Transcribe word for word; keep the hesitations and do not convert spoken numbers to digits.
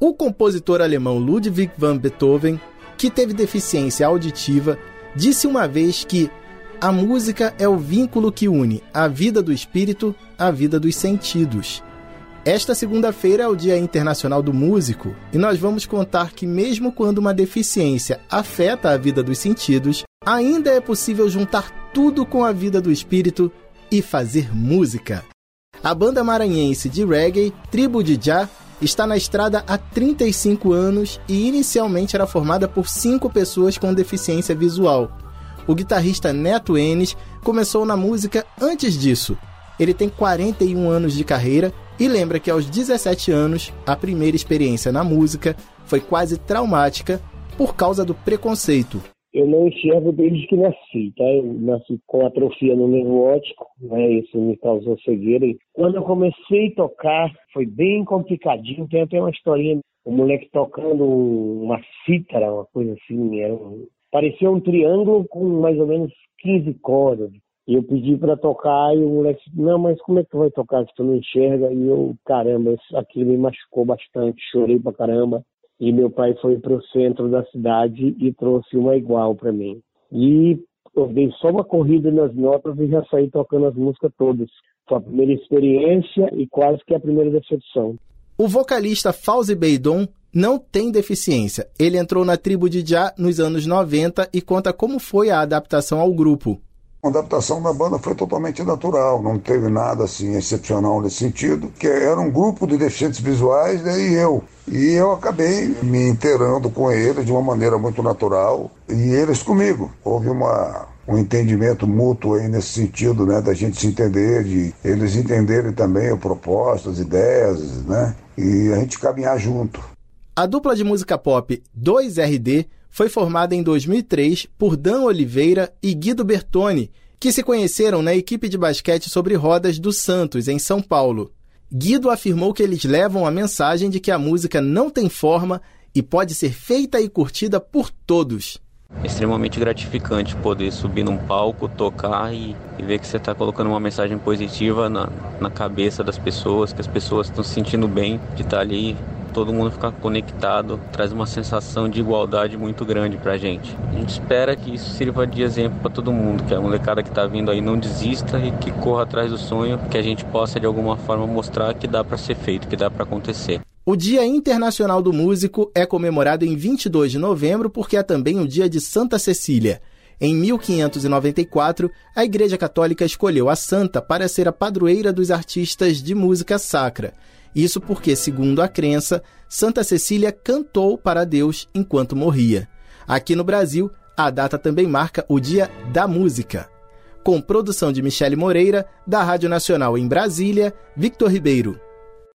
O compositor alemão Ludwig van Beethoven, que teve deficiência auditiva, disse uma vez que a música é o vínculo que une a vida do espírito à vida dos sentidos. Esta segunda-feira é o Dia Internacional do Músico e nós vamos contar que mesmo quando uma deficiência afeta a vida dos sentidos, ainda é possível juntar tudo com a vida do espírito e fazer música. A banda maranhense de reggae, Tribo de Jah, está na estrada há trinta e cinco anos e inicialmente era formada por cinco pessoas com deficiência visual. O guitarrista Neto Enes começou na música antes disso. Ele tem quarenta e um anos de carreira e lembra que aos dezessete anos, a primeira experiência na música foi quase traumática por causa do preconceito. Eu não enxergo desde que nasci, tá? Eu nasci com atrofia no nervo óptico, né? Isso me causou cegueira. E quando eu comecei a tocar, foi bem complicadinho. Tem até uma historinha, o moleque tocando uma cítara, uma coisa assim, era um... parecia um triângulo com mais ou menos quinze cordas. E eu pedi para tocar e o moleque disse, não, mas como é que tu vai tocar se tu não enxerga? E eu, caramba, aquilo me machucou bastante, chorei pra caramba. E meu pai foi pro centro da cidade e trouxe uma igual para mim. E eu dei só uma corrida nas notas e já saí tocando as músicas todas. Foi a primeira experiência e quase que a primeira decepção. O vocalista Fauzi Beidon não tem deficiência. Ele entrou na Tribo de Jah nos anos noventa e conta como foi a adaptação ao grupo. A adaptação da banda foi totalmente natural, não teve nada assim excepcional nesse sentido, que era um grupo de deficientes visuais, né, e eu. E eu acabei me inteirando com eles de uma maneira muito natural, e eles comigo. Houve uma, um entendimento mútuo aí nesse sentido, né, da gente se entender, de eles entenderem também a proposta, as ideias, né, e a gente caminhar junto. A dupla de música pop dois R D foi formada em dois mil e três por Dan Oliveira e Guido Bertoni, que se conheceram na equipe de basquete sobre rodas do Santos, em São Paulo. Guido afirmou que eles levam a mensagem de que a música não tem forma e pode ser feita e curtida por todos. É extremamente gratificante poder subir num palco, tocar e, e ver que você está colocando uma mensagem positiva na, na cabeça das pessoas, que as pessoas estão se sentindo bem de estar ali. Todo mundo ficar conectado, traz uma sensação de igualdade muito grande pra gente. A gente espera que isso sirva de exemplo para todo mundo, que a molecada que tá vindo aí não desista e que corra atrás do sonho, que a gente possa de alguma forma mostrar que dá para ser feito, que dá para acontecer. O Dia Internacional do Músico é comemorado em vinte e dois de novembro porque é também o dia de Santa Cecília. Em mil quinhentos e noventa e quatro, a Igreja Católica escolheu a santa para ser a padroeira dos artistas de música sacra. Isso porque, segundo a crença, Santa Cecília cantou para Deus enquanto morria. Aqui no Brasil, a data também marca o Dia da Música. Com produção de Michele Moreira, da Rádio Nacional em Brasília, Victor Ribeiro.